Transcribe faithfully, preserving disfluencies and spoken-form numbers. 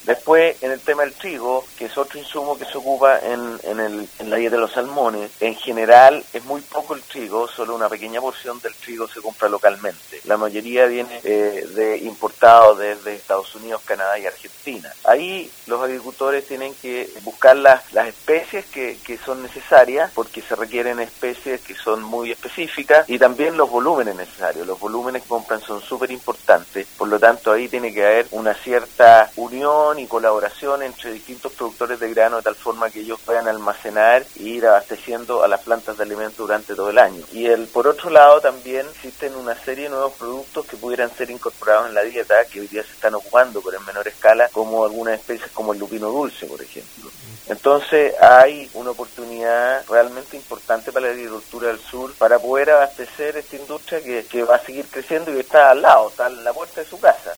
Después, en el tema del trigo, que es otro insumo que se ocupa en, en, el, en la dieta de los salmones, en general es muy poco el trigo, solo una pequeña porción del trigo se compra localmente. La mayoría viene eh, de importado desde Estados Unidos, Canadá y Argentina. Ahí los agricultores tienen que buscar las, las especies que, que son necesarias, porque se requieren especies que son muy específicas, y también los volúmenes necesarios. Los volúmenes que compran son súper importantes, por lo tanto ahí tiene que haber una cierta unión y colaboración entre distintos productores de grano de tal forma que ellos puedan almacenar e ir abasteciendo a las plantas de alimentos durante todo el año. Y el por otro lado también existen una serie de nuevos productos que pudieran ser incorporados en la dieta, que hoy día se están ocupando pero en menor escala, como algunas especies como el lupino dulce, por ejemplo. Entonces hay una oportunidad realmente importante para la agricultura del sur para poder abastecer esta industria que, que va a seguir creciendo y está al lado, está en la puerta de su casa.